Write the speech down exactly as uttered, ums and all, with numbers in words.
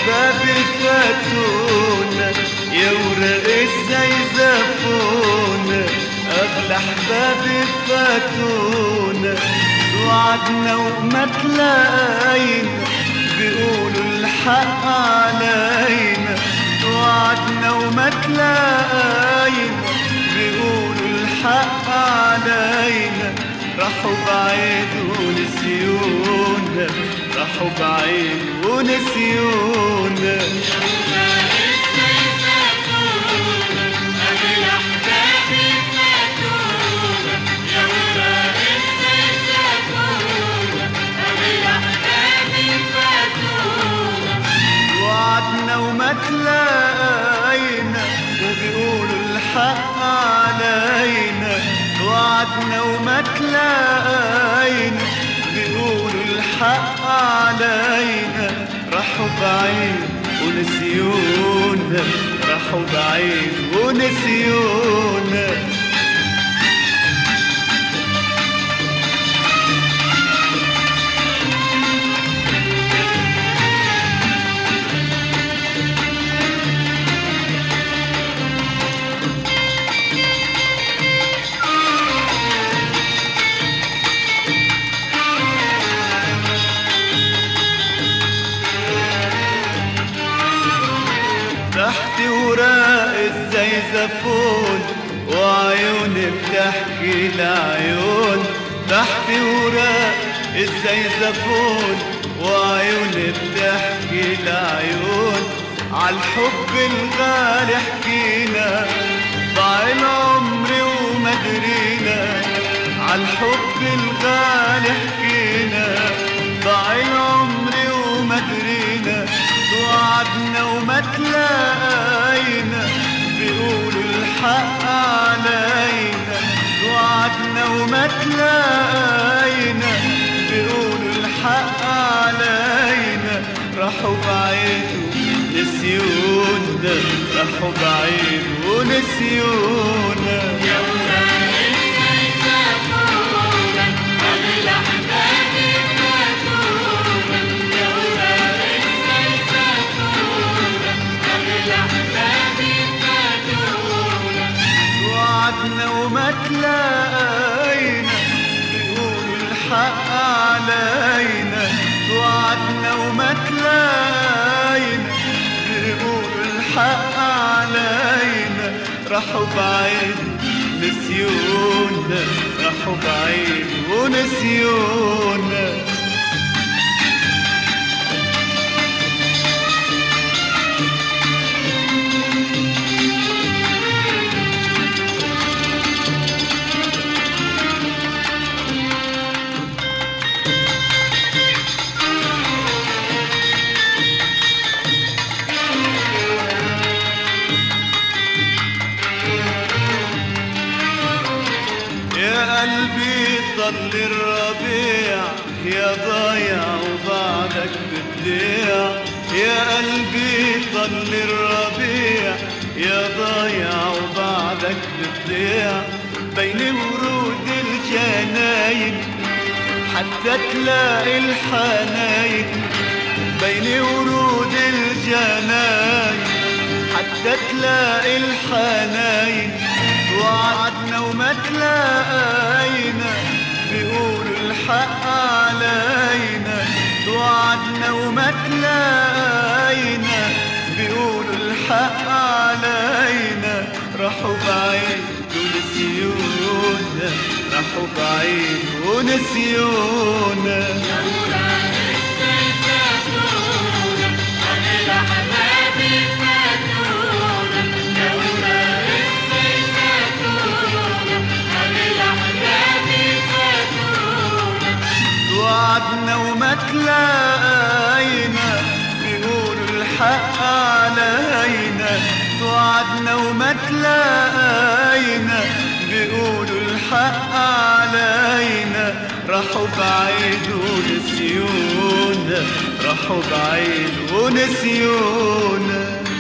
أحبابي فاتونا يا ورق الزيزفونا، أغلى أحبابي فاتونا، وعدنا وما تلاقينا بيقولوا الحق علينا، وعدنا وما تلاقينا بيقولوا الحق علينا، راحوا بعيد ونسيونا، راحوا بعيد ونسيونا. وعدنا وما تلاقينا وبيقولوا الحق علينا، وعدنا وما تلاقينا بيقولوا الحق علينا، راحوا بعيد ونسيونا، راحوا بعيد ونسيونا. تحت وراق الزيزفون وعيوني بتحكي لعيون، تحت وراق الزيزفون وعيوني بتحكي لعيون، عالحب الغالي حكينا ضاع العمر وما درينا، عالحب الغالي حكينا ضاع العمر وما درينا، وعدنا وما تلاقينا بيقولوا الحق علينا، وعدنا وما تلاقينا بيقولوا الحق علينا، راحوا بعيد ونسيونا، راحوا بعيد ونسيونا. وعدنا وما تلاقينا بيقولوا الحق علينا، وعدنا وما تلاقينا بيقولوا الحق علينا، راحوا بعيد نسيونا، راحوا بعيد ونسيونا. يا قلبي طل الربيع يا ضايع وبعدك بتضيع، يا قلبي طل الربيع يا ضايع وبعدك بتضيع، بين ورود الجناين حتى تلاقي الحناين، بين ورود الجناين حتى تلاقي الحناين، وعدنا وما تلاقينا بيقولوا الحق علينا، وعدنا وما تلاقينا بيقولوا الحق علينا، راحوا بعيد ونسيونا، راحوا بعيد ونسيونا. وعدنا وما تلاقينا بيقولوا الحق علينا، وعدنا وما تلاقينا بيقولوا الحق علينا، راحوا بعيد ونسيونا، راحوا بعيد ونسيونا.